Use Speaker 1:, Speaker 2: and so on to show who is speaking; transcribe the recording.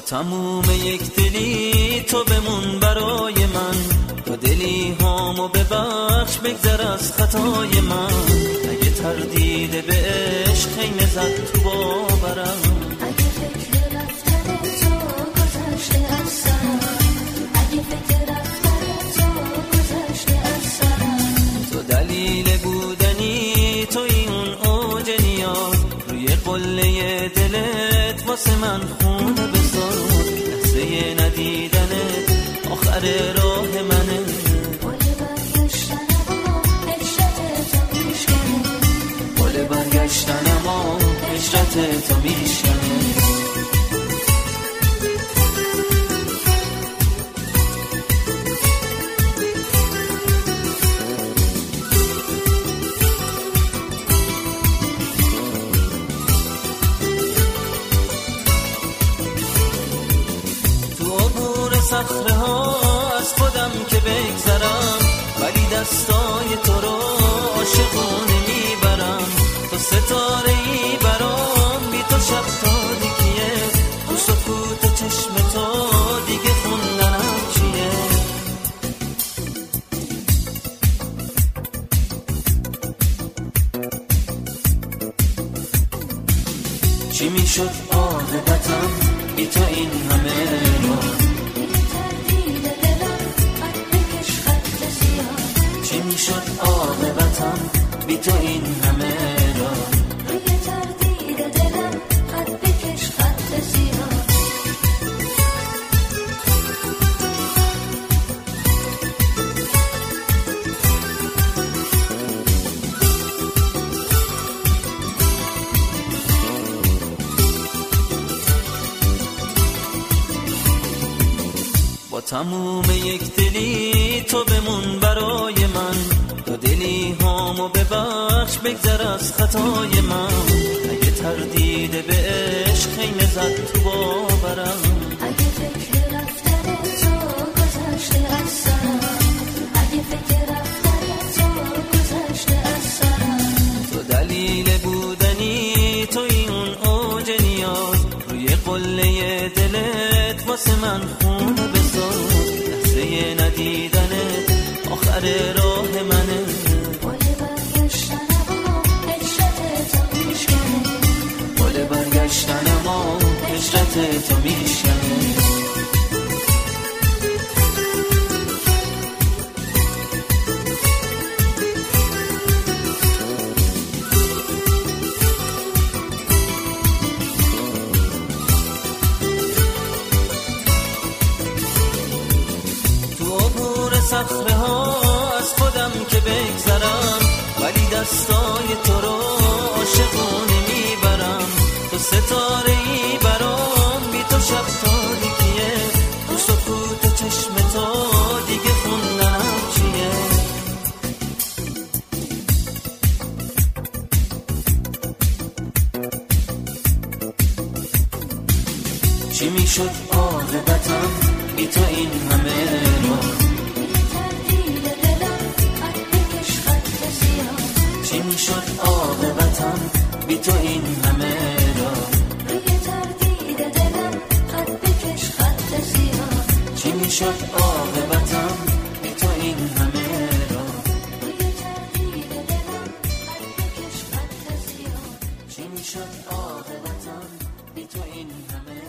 Speaker 1: تموم یک دلی تو بمون برای من، تو دلی هامو ببخش بگذر از خطای من. اگه تردید به عشق خیمه زد تو باورم،
Speaker 2: اگه فکر رفتن تو گذشته از سرم، اگه فکر رفتن تو گذشته از سرم.
Speaker 1: تو دلیل بودنی توی اون اوج نیاز، روی قله دلت واسه من خونه بساز. لحظه ندیدنت آخر راه منه،
Speaker 2: پل برگشتنم و هجرت تو میشکنه،
Speaker 1: پل برگشتنم و هجرت تو میشکنه. صخره ها از خودم که بگذرم، ولی دستای تو رو عاشقانه میبرم. تو ستاره ای برام، بی تو شب تاریکیه، تو سکوت چشم تو دیگه خوندنم چیه. چی میشد عاقبتم بی تو این همه رو؟ چی میشد عاقبتم بی تو این همه را؟
Speaker 2: روی تردید دلم خط بکش خط سیاه.
Speaker 1: با تموم یک دلی تو بمون برای من، تو دلی هامو ببخش بگذر از خطای من. اگه تردید به عشق خیمه زد تو باورم،
Speaker 2: اگه فکر رفتن تو گذشته از سرم، اگه فکر رفتن تو گذشته از سرم.
Speaker 1: تو دلیل بودنی توی اون اوج نیاز، روی قله دلت واسه من خونه بساز. لحظه ندیدنت آخر راه منه،
Speaker 2: پل برگشتنم و هجرت تو میشکنه،
Speaker 1: پل برگشتنم و هجرت تو میشکنه. صخره ها از خودم که بگذرم، ولی دستای تو رو عاشقانه میبرم. تو ستاره ای برام، بی تو شب تاریکیه، تو سکوت چشم تو دیگه خوندنم چیه. چی میشد عاقبتم بی تو این همه رو؟ چی میشد عاقبتم بی تو این همه را؟
Speaker 2: روی تردید دلم خط بکش خط سیاه.
Speaker 1: چی میشد عاقبتم بی تو این همه را؟
Speaker 2: روی تردید دلم خط بکش خط سیاه.
Speaker 1: چی میشد عاقبتم بی تو این همه